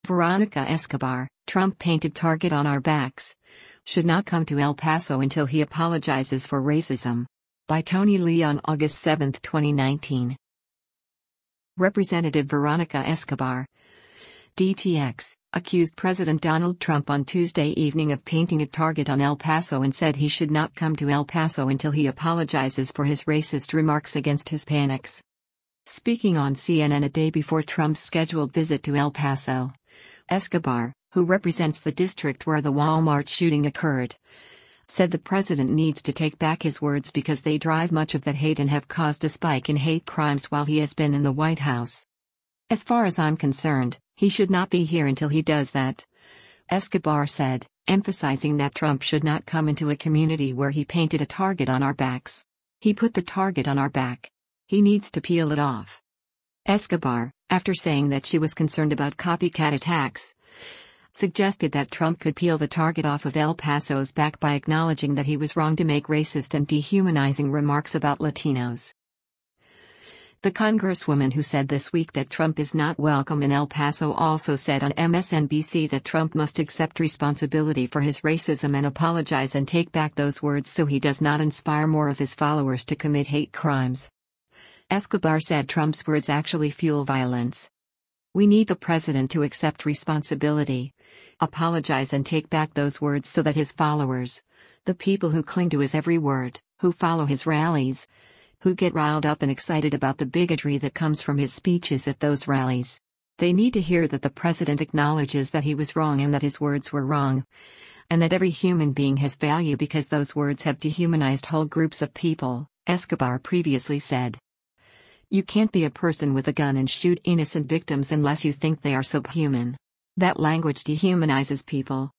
Veronica Escobar, Trump painted target on our backs. Should not come to El Paso until he apologizes for racism. By Tony Lee on August 7, 2019. Representative Veronica Escobar, DTX, accused President Donald Trump on Tuesday evening of painting a target on El Paso and said he should not come to El Paso until he apologizes for his racist remarks against Hispanics. Speaking on CNN a day before Trump's scheduled visit to El Paso, Escobar, who represents the district where the Walmart shooting occurred, said the president needs to take back his words because they drive much of that hate and have caused a spike in hate crimes while he has been in the White House. As far as I'm concerned, he should not be here until he does that, Escobar said, emphasizing that Trump should not come into a community where he painted a target on our backs. He put the target on our back. He needs to peel it off. Escobar, after saying that she was concerned about copycat attacks, suggested that Trump could peel the target off of El Paso's back by acknowledging that he was wrong to make racist and dehumanizing remarks about Latinos. The congresswoman who said this week that Trump is not welcome in El Paso also said on MSNBC that Trump must accept responsibility for his racism and apologize and take back those words so he does not inspire more of his followers to commit hate crimes. Escobar said Trump's words actually fuel violence. We need the president to accept responsibility, apologize and take back those words so that his followers, the people who cling to his every word, who follow his rallies, who get riled up and excited about the bigotry that comes from his speeches at those rallies. They need to hear that the president acknowledges that he was wrong and that his words were wrong, and that every human being has value because those words have dehumanized whole groups of people, Escobar previously said. You can't be a person with a gun and shoot innocent victims unless you think they are subhuman. That language dehumanizes people.